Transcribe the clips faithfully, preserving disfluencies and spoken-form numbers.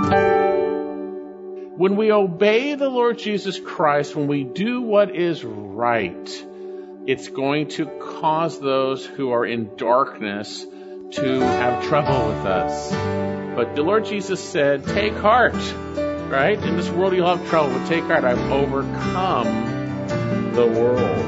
When we obey the Lord Jesus Christ, when we do what is right, it's going to cause those who are in darkness to have trouble with us. But the Lord Jesus said, take heart, right? In this world you'll have trouble, but take heart, I've overcome the world.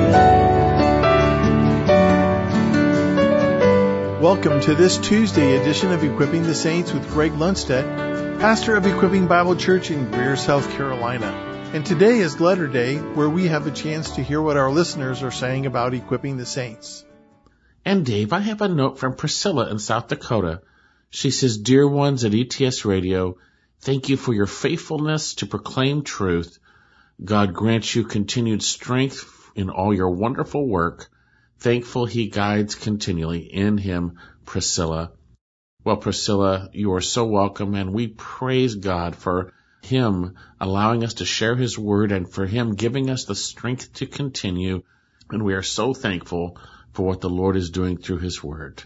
Welcome to this Tuesday edition of Equipping the Saints with Greg Lundstedt, pastor of Equipping Bible Church in Greer, South Carolina. And today is Letter Day, where we have a chance to hear what our listeners are saying about equipping the saints. And Dave, I have a note from Priscilla in South Dakota. She says, Dear ones at E T S Radio, thank you for your faithfulness to proclaim truth. God grants you continued strength in all your wonderful work. Thankful He guides continually. In Him, Priscilla. Well, Priscilla, you are so welcome, and we praise God for Him allowing us to share His Word and for Him giving us the strength to continue. And we are so thankful for what the Lord is doing through His Word.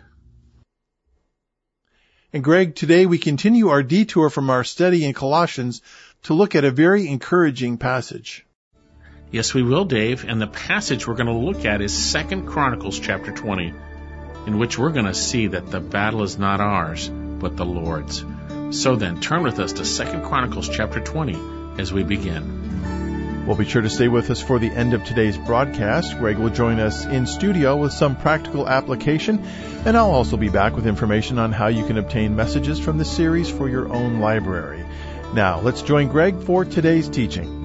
And Greg, today we continue our detour from our study in Colossians to look at a very encouraging passage. Yes, we will, Dave. And the passage we're going to look at is Second Chronicles chapter twenty, in which we're going to see that the battle is not ours, but the Lord's. So then, turn with us to Second Chronicles chapter twenty as we begin. Well, be sure to stay with us for the end of today's broadcast. Greg will join us in studio with some practical application, and I'll also be back with information on how you can obtain messages from the series for your own library. Now, let's join Greg for today's teaching.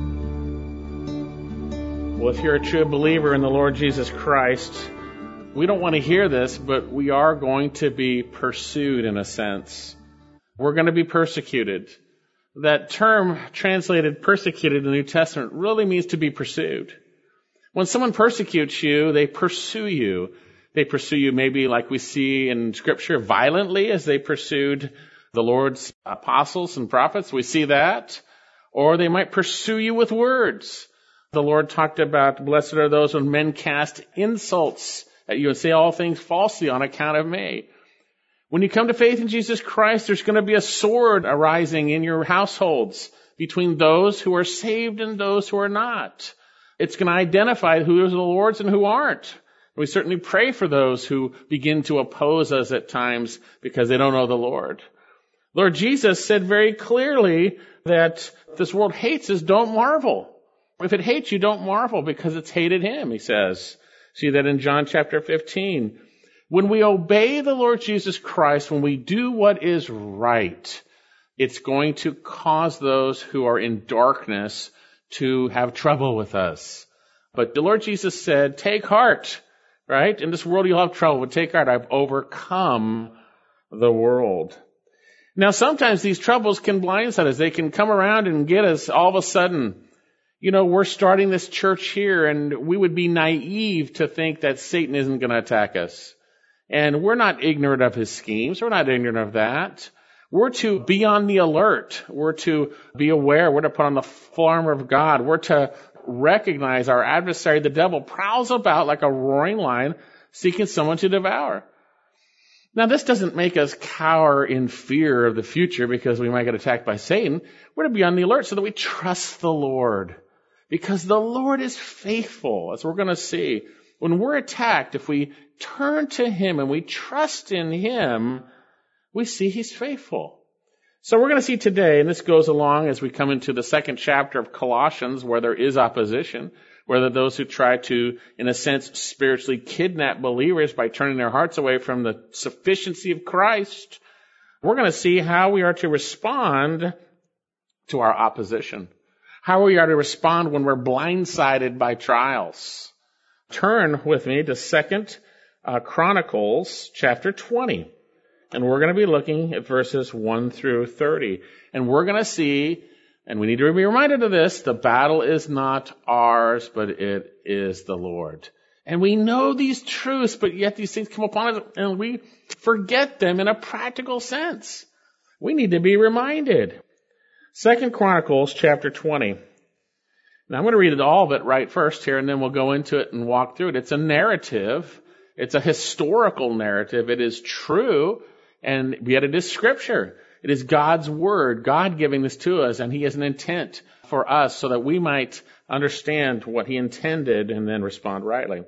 Well, if you're a true believer in the Lord Jesus Christ, we don't want to hear this, but we are going to be pursued in a sense. We're going to be persecuted. That term translated persecuted in the New Testament really means to be pursued. When someone persecutes you, they pursue you. They pursue you maybe like we see in Scripture violently as they pursued the Lord's apostles and prophets. We see that. Or they might pursue you with words. The Lord talked about, blessed are those when men cast insults at you and say all things falsely on account of me. When you come to faith in Jesus Christ, there's going to be a sword arising in your households between those who are saved and those who are not. It's going to identify who is the Lord's and who aren't. We certainly pray for those who begin to oppose us at times because they don't know the Lord. Lord Jesus said very clearly that this world hates us, don't marvel. If it hates you, don't marvel because it's hated Him, He says. See that in John chapter fifteen. When we obey the Lord Jesus Christ, when we do what is right, it's going to cause those who are in darkness to have trouble with us. But the Lord Jesus said, take heart, right? In this world you'll have trouble, but take heart, I've overcome the world. Now sometimes these troubles can blindside us. They can come around and get us all of a sudden. You know, we're starting this church here, and we would be naive to think that Satan isn't going to attack us. And we're not ignorant of his schemes. We're not ignorant of that. We're to be on the alert. We're to be aware. We're to put on the full armor of God. We're to recognize our adversary, the devil, prowls about like a roaring lion, seeking someone to devour. Now, this doesn't make us cower in fear of the future because we might get attacked by Satan. We're to be on the alert so that we trust the Lord. Because the Lord is faithful, as we're going to see. When we're attacked, if we turn to Him and we trust in Him, we see He's faithful. So we're going to see today, and this goes along as we come into the second chapter of Colossians, where there is opposition, where those who try to, in a sense, spiritually kidnap believers by turning their hearts away from the sufficiency of Christ. We're going to see how we are to respond to our opposition. How we are to respond when we're blindsided by trials. Turn with me to Second uh, Chronicles chapter twenty. And we're going to be looking at verses one through thirty. And we're going to see, and we need to be reminded of this, the battle is not ours, but it is the Lord. And we know these truths, but yet these things come upon us and we forget them in a practical sense. We need to be reminded. Second Chronicles chapter twenty. Now I'm going to read all of it right first here, and then we'll go into it and walk through it. It's a narrative. It's a historical narrative. It is true, and yet it is Scripture. It is God's word, God giving this to us, and he has an intent for us so that we might understand what he intended and then respond rightly.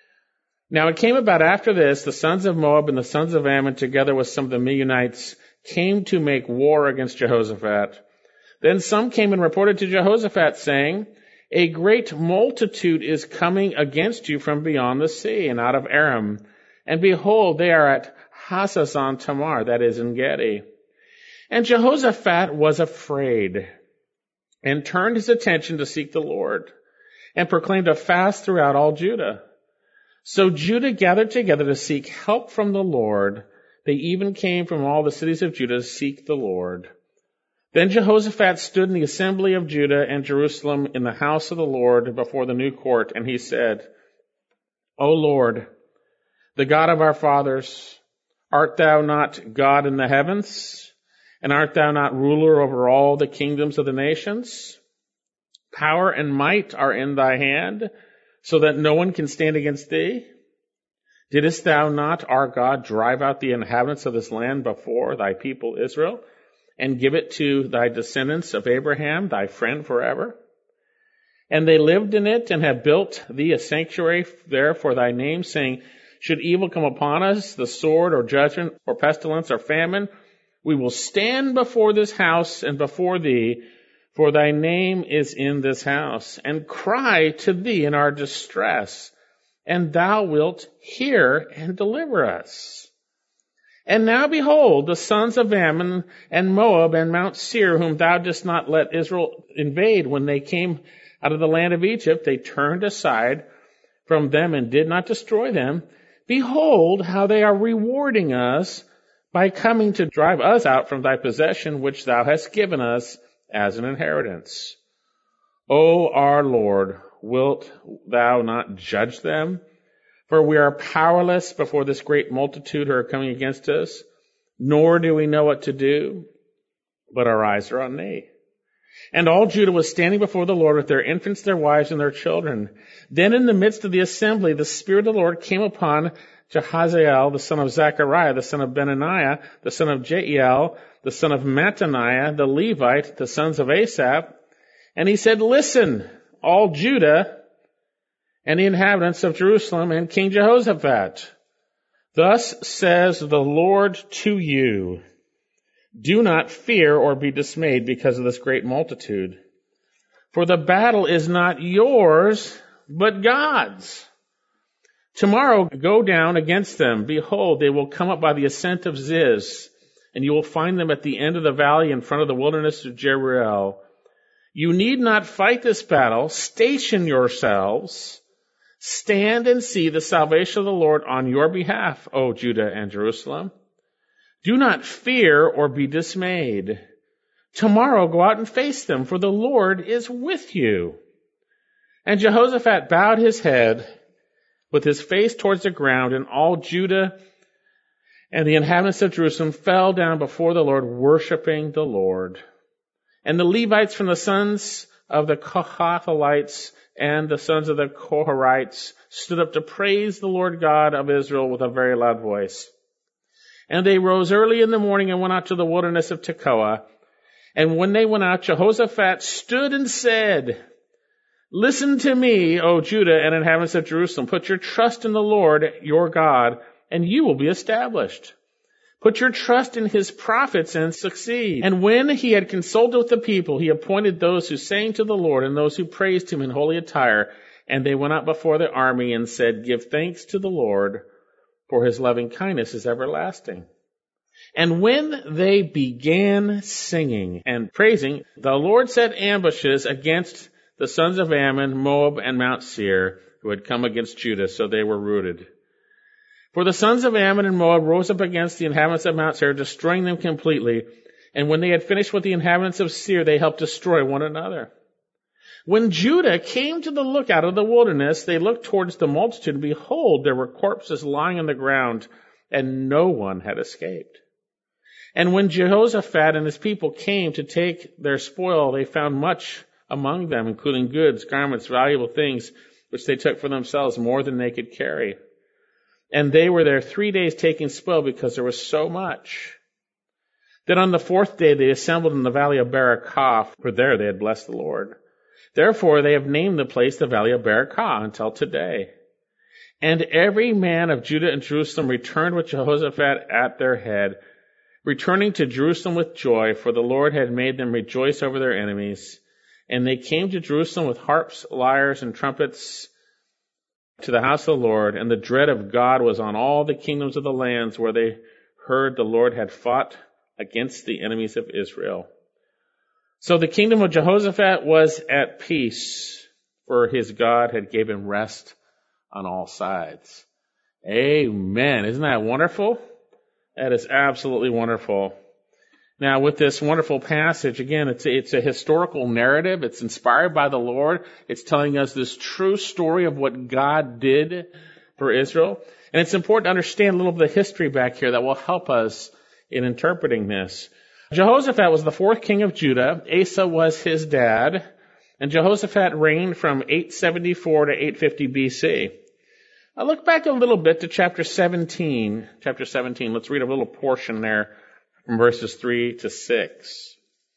Now it came about after this, the sons of Moab and the sons of Ammon, together with some of the Meunites, came to make war against Jehoshaphat. Then some came and reported to Jehoshaphat, saying, a great multitude is coming against you from beyond the sea and out of Aram. And behold, they are at Hazazon Tamar, that is in Gedi. And Jehoshaphat was afraid and turned his attention to seek the Lord and proclaimed a fast throughout all Judah. So Judah gathered together to seek help from the Lord. They even came from all the cities of Judah to seek the Lord. Then Jehoshaphat stood in the assembly of Judah and Jerusalem in the house of the Lord before the new court, and he said, O Lord, the God of our fathers, art thou not God in the heavens? And art thou not ruler over all the kingdoms of the nations? Power and might are in thy hand, so that no one can stand against thee. Didst thou not, our God, drive out the inhabitants of this land before thy people Israel, and give it to thy descendants of Abraham, thy friend forever? And they lived in it, and have built thee a sanctuary there for thy name, saying, should evil come upon us, the sword, or judgment, or pestilence, or famine, we will stand before this house and before thee, for thy name is in this house, and cry to thee in our distress, and thou wilt hear and deliver us. And now behold, the sons of Ammon and Moab and Mount Seir, whom thou didst not let Israel invade when they came out of the land of Egypt, they turned aside from them and did not destroy them. Behold, how they are rewarding us by coming to drive us out from thy possession, which thou hast given us as an inheritance. O our Lord, wilt thou not judge them? For we are powerless before this great multitude who are coming against us, nor do we know what to do, but our eyes are on thee. And all Judah was standing before the Lord with their infants, their wives, and their children. Then in the midst of the assembly, the Spirit of the Lord came upon Jehaziel, the son of Zechariah, the son of Benaniah, the son of Jeiel, the son of Mattaniah, the Levite, the sons of Asaph. And he said, listen, all Judah and the inhabitants of Jerusalem and King Jehoshaphat. Thus says the Lord to you, do not fear or be dismayed because of this great multitude. For the battle is not yours, but God's. Tomorrow go down against them. Behold, they will come up by the ascent of Ziz, and you will find them at the end of the valley in front of the wilderness of Jeruel. You need not fight this battle. Station yourselves. Stand and see the salvation of the Lord on your behalf, O Judah and Jerusalem. Do not fear or be dismayed. Tomorrow go out and face them, for the Lord is with you. And Jehoshaphat bowed his head with his face towards the ground, and all Judah and the inhabitants of Jerusalem fell down before the Lord, worshiping the Lord. And the Levites from the sons of the Kohathites and the sons of the Koharites stood up to praise the Lord God of Israel with a very loud voice. And they rose early in the morning and went out to the wilderness of Tekoa. And when they went out, Jehoshaphat stood and said, listen to me, O Judah and inhabitants of Jerusalem. Put your trust in the Lord, your God, and you will be established. Put your trust in his prophets and succeed. And when he had consulted with the people, he appointed those who sang to the Lord and those who praised him in holy attire. And they went out before the army and said, give thanks to the Lord, for his loving kindness is everlasting. And when they began singing and praising, the Lord set ambushes against the sons of Ammon, Moab, and Mount Seir, who had come against Judah, so they were routed. For the sons of Ammon and Moab rose up against the inhabitants of Mount Seir, destroying them completely. And when they had finished with the inhabitants of Seir, they helped destroy one another. When Judah came to the lookout of the wilderness, they looked towards the multitude, and behold, there were corpses lying on the ground, and no one had escaped. And when Jehoshaphat and his people came to take their spoil, they found much among them, including goods, garments, valuable things, which they took for themselves more than they could carry. And they were there three days taking spoil because there was so much. Then on the fourth day they assembled in the valley of Barakah, for there they had blessed the Lord. Therefore they have named the place the valley of Barakah until today. And every man of Judah and Jerusalem returned with Jehoshaphat at their head, returning to Jerusalem with joy, for the Lord had made them rejoice over their enemies. And they came to Jerusalem with harps, lyres, and trumpets to the house of the Lord, and the dread of God was on all the kingdoms of the lands where they heard the Lord had fought against the enemies of Israel. So the kingdom of Jehoshaphat was at peace, for his God had given him rest on all sides. Amen. Isn't that wonderful? That is absolutely wonderful. Now, with this wonderful passage, again, it's a, it's a historical narrative. It's inspired by the Lord. It's telling us this true story of what God did for Israel. And it's important to understand a little bit of the history back here that will help us in interpreting this. Jehoshaphat was the fourth king of Judah. Asa was his dad. And Jehoshaphat reigned from eight seventy-four to eight fifty B C. Now look back a little bit to chapter seventeen. Chapter seventeen. Let's read a little portion there from verses three to six.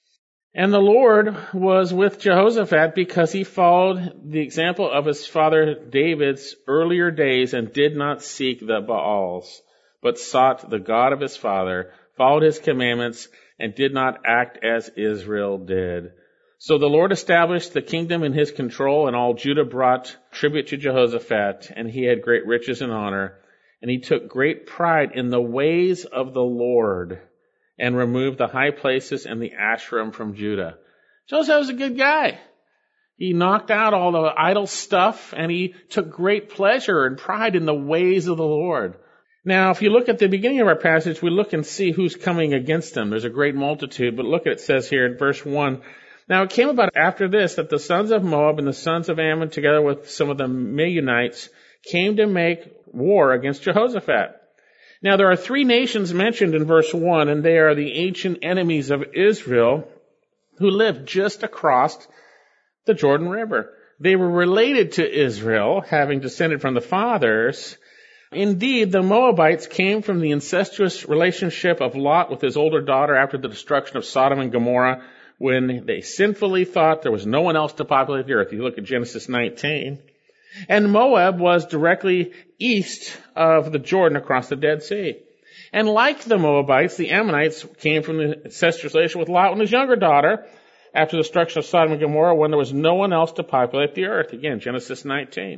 And the Lord was with Jehoshaphat because he followed the example of his father David's earlier days and did not seek the Baals, but sought the God of his father, followed his commandments, and did not act as Israel did. So the Lord established the kingdom in his control, and all Judah brought tribute to Jehoshaphat, and he had great riches and honor. And he took great pride in the ways of the Lord, and removed the high places and the Asherim from Judah. Jehoshaphat was a good guy. He knocked out all the idol stuff, and he took great pleasure and pride in the ways of the Lord. Now, if you look at the beginning of our passage, we look and see who's coming against them. There's a great multitude, but look at it, it says here in verse one. Now it came about after this that the sons of Moab and the sons of Ammon, together with some of the Meunites, came to make war against Jehoshaphat. Now there are three nations mentioned in verse one, and they are the ancient enemies of Israel who lived just across the Jordan River. They were related to Israel, having descended from the fathers. Indeed, the Moabites came from the incestuous relationship of Lot with his older daughter after the destruction of Sodom and Gomorrah, when they sinfully thought there was no one else to populate the earth. You look at Genesis nineteen. And Moab was directly east of the Jordan across the Dead Sea. And like the Moabites, the Ammonites came from the incestuous relation with Lot and his younger daughter after the destruction of Sodom and Gomorrah, when there was no one else to populate the earth. Again, Genesis nineteen.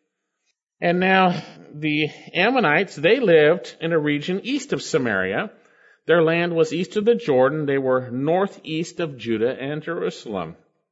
And now the Ammonites, they lived in a region east of Samaria. Their land was east of the Jordan. They were northeast of Judah and Jerusalem.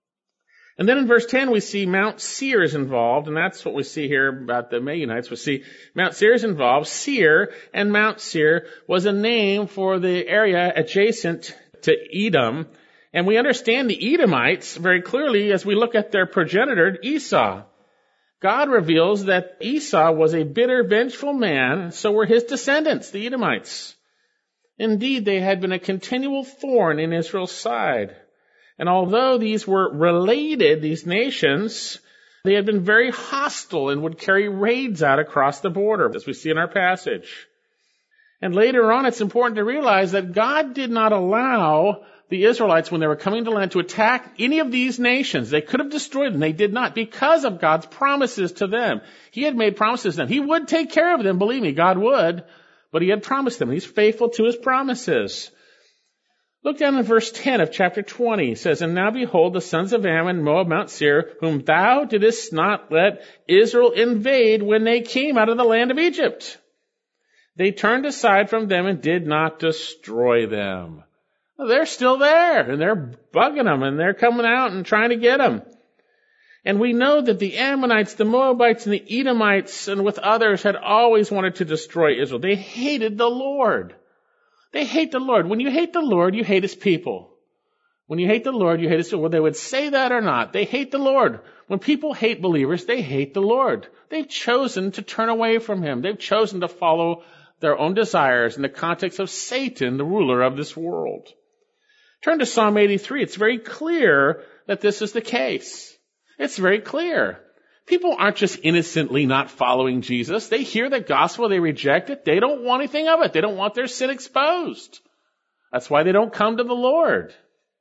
And then in verse ten, we see Mount Seir is involved, and that's what we see here about the Meunites. We see Mount Seir is involved. Seir and Mount Seir was a name for the area adjacent to Edom. And we understand the Edomites very clearly as we look at their progenitor, Esau. God reveals that Esau was a bitter, vengeful man, so were his descendants, the Edomites. Indeed, they had been a continual thorn in Israel's side. And although these were related, these nations, they had been very hostile and would carry raids out across the border, as we see in our passage. And later on, it's important to realize that God did not allow the Israelites, when they were coming to land, to attack any of these nations. They could have destroyed them. They did not, because of God's promises to them. He had made promises to them. He would take care of them, believe me, God would. But he had promised them. He's faithful to his promises. Look down in verse ten of chapter twenty. It says, And now behold, the sons of Ammon, Moab, Mount Seir, whom thou didst not let Israel invade when they came out of the land of Egypt. They turned aside from them and did not destroy them. Well, they're still there, and they're bugging them, and they're coming out and trying to get them. And we know that the Ammonites, the Moabites, and the Edomites, and with others, had always wanted to destroy Israel. They hated the Lord. They hate the Lord. When you hate the Lord, you hate his people. When you hate the Lord, you hate his people. Whether they would say that or not, they hate the Lord. When people hate believers, they hate the Lord. They've chosen to turn away from him. They've chosen to follow their own desires in the context of Satan, the ruler of this world. Turn to Psalm eighty-three. It's very clear that this is the case. It's very clear. People aren't just innocently not following Jesus. They hear the gospel, they reject it. They don't want anything of it. They don't want their sin exposed. That's why they don't come to the Lord.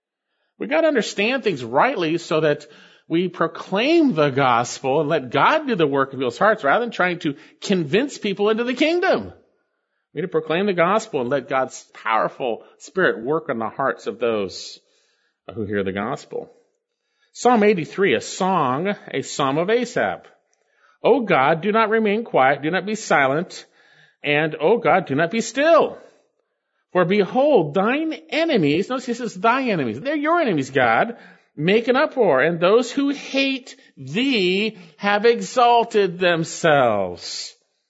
We got to understand things rightly so that we proclaim the gospel and let God do the work of people's hearts rather than trying to convince people into the kingdom. We need to proclaim the gospel and let God's powerful Spirit work on the hearts of those who hear the gospel. Psalm eighty-three, a song, a psalm of Asaph. O God, do not remain quiet, do not be silent, and O God, do not be still. For behold, thine enemies, notice he says thy enemies, they're your enemies, God, make an uproar, and those who hate thee have exalted themselves.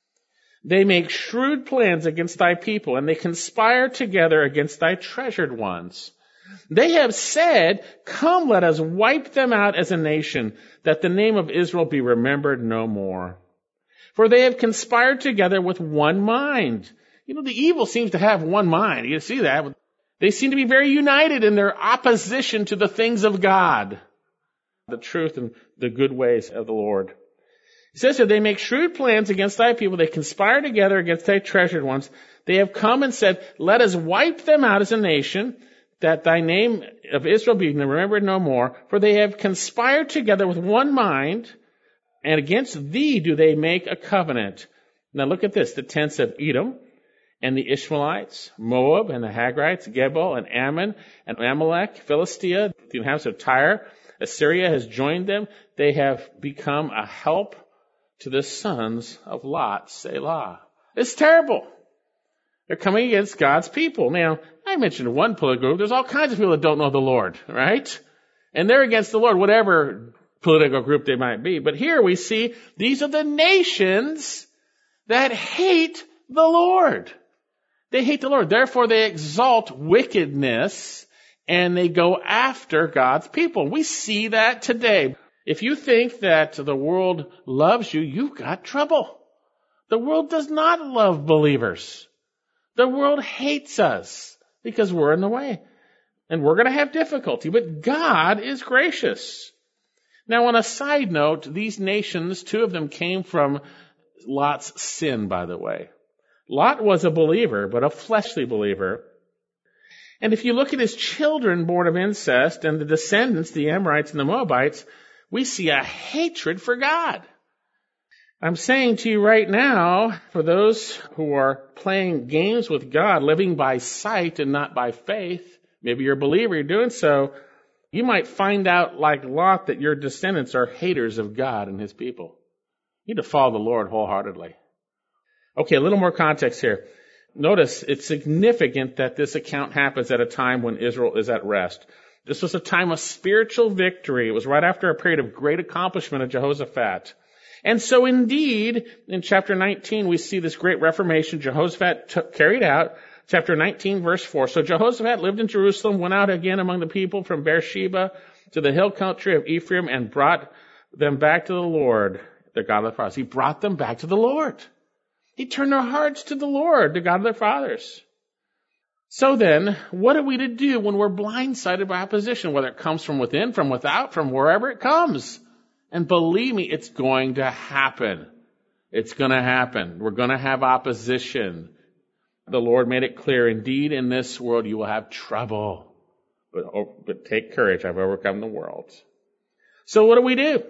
They make shrewd plans against thy people, and they conspire together against thy treasured ones. They have said, come, let us wipe them out as a nation, that the name of Israel be remembered no more. For they have conspired together with one mind. You know, the evil seems to have one mind. You see that? They seem to be very united in their opposition to the things of God, the truth and the good ways of the Lord. He says here, they make shrewd plans against thy people. They conspire together against thy treasured ones. They have come and said, let us wipe them out as a nation, that thy name of Israel be remembered no more. For they have conspired together with one mind, and against thee do they make a covenant. Now look at this, the tents of Edom, and the Ishmaelites, Moab, and the Hagrites, Gebal, and Ammon, and Amalek, Philistia, the inhabitants of Tyre. Assyria has joined them. They have become a help to the sons of Lot, Selah. It's terrible. They're coming against God's people. Now, I mentioned one political group. There's all kinds of people that don't know the Lord, right? And they're against the Lord, whatever political group they might be. But here we see these are the nations that hate the Lord. They hate the Lord. Therefore, they exalt wickedness and they go after God's people. We see that today. If you think that the world loves you, you've got trouble. The world does not love believers. The world hates us because we're in the way. And we're going to have difficulty. But God is gracious. Now, on a side note, these nations, two of them came from Lot's sin, by the way. Lot was a believer, but a fleshly believer. And if you look at his children born of incest and the descendants, the Amorites and the Moabites, we see a hatred for God. I'm saying to you right now, for those who are playing games with God, living by sight and not by faith, maybe you're a believer, you're doing so, you might find out, like Lot, that your descendants are haters of God and his people. You need to follow the Lord wholeheartedly. Okay, a little more context here. Notice it's significant that this account happens at a time when Israel is at rest. This was a time of spiritual victory. It was right after a period of great accomplishment of Jehoshaphat. And so indeed, in chapter nineteen, we see this great reformation Jehoshaphat took, carried out. Chapter nineteen, verse four. So Jehoshaphat lived in Jerusalem, went out again among the people from Beersheba to the hill country of Ephraim, and brought them back to the Lord, the God of their fathers. He brought them back to the Lord. He turned their hearts to the Lord, the God of their fathers. So then, what are we to do when we're blindsided by opposition, whether it comes from within, from without, from wherever it comes? And believe me, it's going to happen. It's going to happen. We're going to have opposition. The Lord made it clear, indeed, in this world you will have trouble. But, oh, but take courage, I've overcome the world. So what do we do?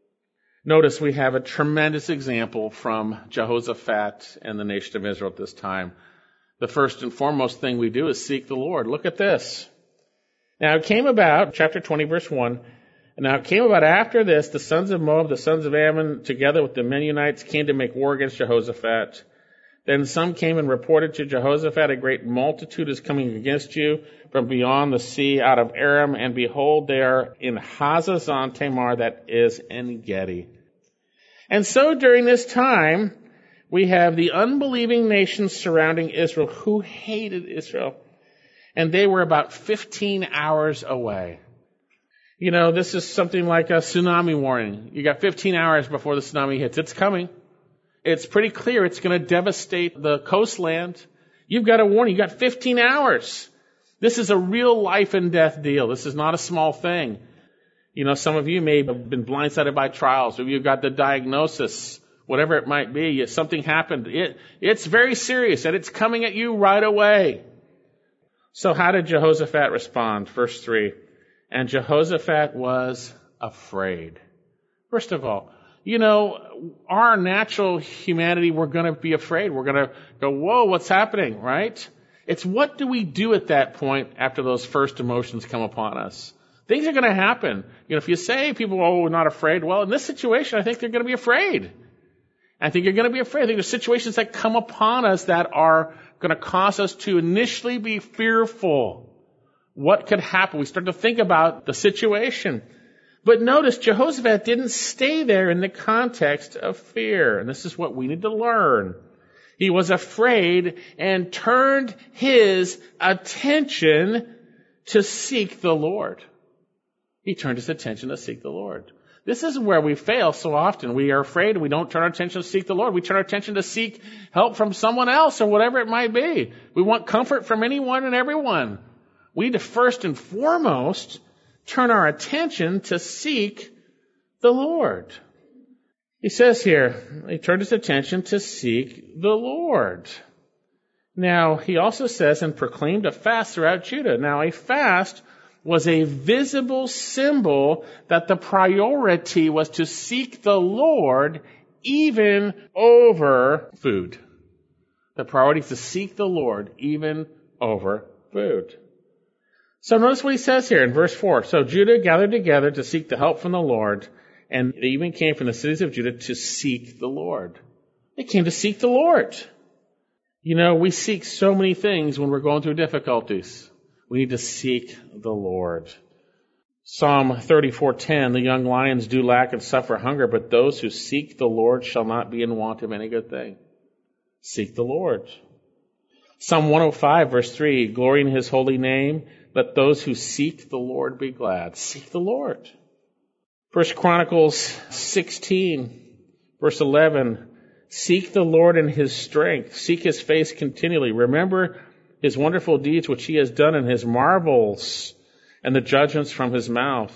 Notice we have a tremendous example from Jehoshaphat and the nation of Israel at this time. The first and foremost thing we do is seek the Lord. Look at this. Now it came about, chapter twenty, verse one, and now it came about after this, the sons of Moab, the sons of Ammon, together with the Mennonites, came to make war against Jehoshaphat. Then some came and reported to Jehoshaphat, a great multitude is coming against you from beyond the sea, out of Aram, and behold, they are in Hazazon Tamar, that is En Gedi. And so during this time, we have the unbelieving nations surrounding Israel who hated Israel. And they were about fifteen hours away. You know, this is something like a tsunami warning. You got fifteen hours before the tsunami hits. It's coming. It's pretty clear it's going to devastate the coastland. You've got a warning. You've got fifteen hours. This is a real life and death deal. This is not a small thing. You know, some of you may have been blindsided by trials, or you've got the diagnosis, whatever it might be. Something happened. It, it's very serious, and it's coming at you right away. So how did Jehoshaphat respond? Verse three. And Jehoshaphat was afraid. First of all, you know, our natural humanity, we're going to be afraid. We're going to go, whoa, what's happening, right? It's what do we do at that point after those first emotions come upon us? Things are going to happen. You know, if you say people, oh, we're not afraid, well, in this situation, I think they're going to be afraid. I think you're going to be afraid. I think there's situations that come upon us that are going to cause us to initially be fearful. What could happen? We start to think about the situation. But notice, Jehoshaphat didn't stay there in the context of fear. And this is what we need to learn. He was afraid and turned his attention to seek the Lord. He turned his attention to seek the Lord. This is where we fail so often. We are afraid and we don't turn our attention to seek the Lord. We turn our attention to seek help from someone else or whatever it might be. We want comfort from anyone and everyone. We need to first and foremost turn our attention to seek the Lord. He says here, he turned his attention to seek the Lord. Now, he also says, and proclaimed a fast throughout Judah. Now, a fast was a visible symbol that the priority was to seek the Lord even over food. The priority is to seek the Lord even over food. So notice what he says here in verse four. So Judah gathered together to seek the help from the Lord, and they even came from the cities of Judah to seek the Lord. They came to seek the Lord. You know, we seek so many things when we're going through difficulties. We need to seek the Lord. Psalm thirty-four ten, the young lions do lack and suffer hunger, but those who seek the Lord shall not be in want of any good thing. Seek the Lord. Psalm one oh five, verse three, glory in his holy name. Let those who seek the Lord be glad. Seek the Lord. First Chronicles sixteen, verse eleven, seek the Lord in his strength. Seek his face continually. Remember his wonderful deeds which he has done and his marvels and the judgments from his mouth.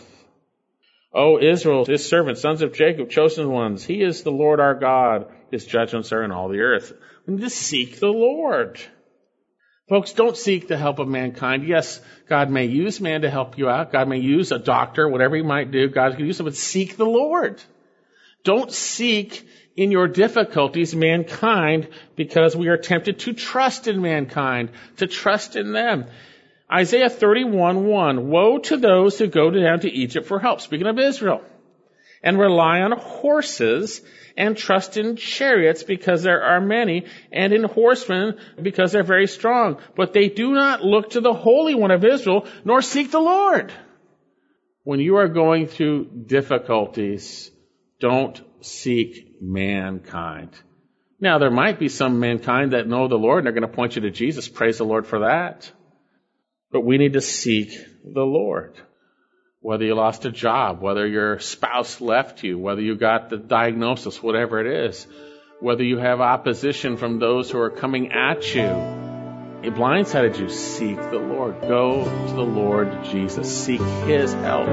O Israel, his servants, sons of Jacob, chosen ones, he is the Lord our God. His judgments are in all the earth. We need to seek the Lord. Folks, don't seek the help of mankind. Yes, God may use man to help you out. God may use a doctor, whatever he might do. God can use it, but seek the Lord. Don't seek in your difficulties mankind because we are tempted to trust in mankind, to trust in them. Isaiah thirty-one one, woe to those who go down to Egypt for help, speaking of Israel, and rely on horses and trust in chariots because there are many, and in horsemen because they're very strong. But they do not look to the Holy One of Israel, nor seek the Lord. When you are going through difficulties, don't seek mankind. Now, there might be some mankind that know the Lord, and they're going to point you to Jesus. Praise the Lord for that. But we need to seek the Lord. Whether you lost a job, whether your spouse left you, whether you got the diagnosis, whatever it is, whether you have opposition from those who are coming at you, it blindsided you, seek the Lord. Go to the Lord Jesus. Seek his help.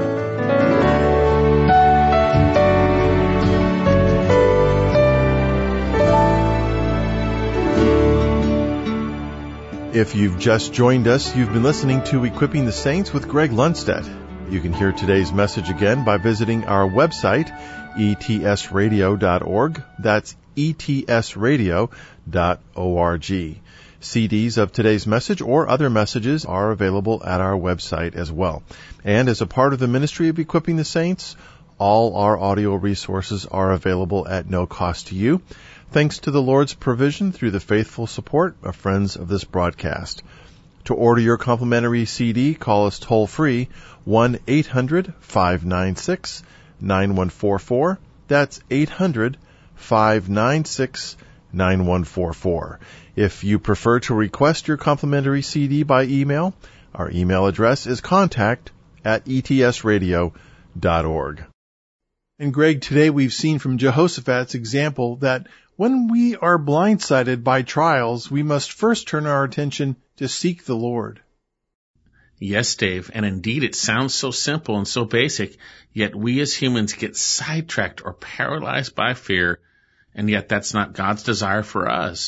If you've just joined us, you've been listening to Equipping the Saints with Greg Lundstedt. You can hear today's message again by visiting our website, e t s radio dot org. That's e t s radio dot org. C Ds of today's message or other messages are available at our website as well. And as a part of the ministry of Equipping the Saints, all our audio resources are available at no cost to you, thanks to the Lord's provision through the faithful support of friends of this broadcast. To order your complimentary C D, call us toll-free, one eight hundred five nine six nine one four four. That's eight hundred five nine six nine one four four. If you prefer to request your complimentary C D by email, our email address is contact at e t s radio dot org. And Greg, today we've seen from Jehoshaphat's example that when we are blindsided by trials, we must first turn our attention to seek the Lord. Yes, Dave, and indeed it sounds so simple and so basic, yet we as humans get sidetracked or paralyzed by fear, and yet that's not God's desire for us.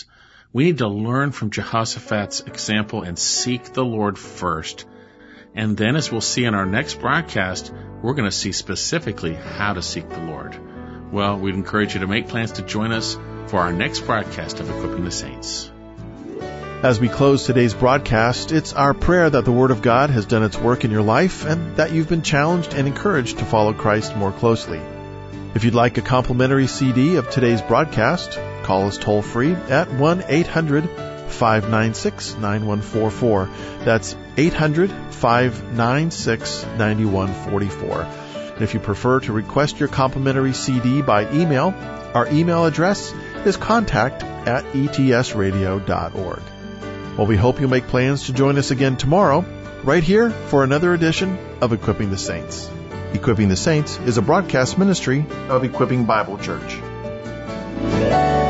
We need to learn from Jehoshaphat's example and seek the Lord first. And then, as we'll see in our next broadcast, we're going to see specifically how to seek the Lord. Well, we'd encourage you to make plans to join us for our next broadcast of Equipping the Saints. As we close today's broadcast, it's our prayer that the Word of God has done its work in your life and that you've been challenged and encouraged to follow Christ more closely. If you'd like a complimentary C D of today's broadcast, call us toll-free at one eight hundred five nine six nine one four four. That's eight hundred five nine six nine one four four. If you prefer to request your complimentary C D by email, our email address is contact at e t s radio dot org. Well, we hope you'll make plans to join us again tomorrow, right here for another edition of Equipping the Saints. Equipping the Saints is a broadcast ministry of Equipping Bible Church.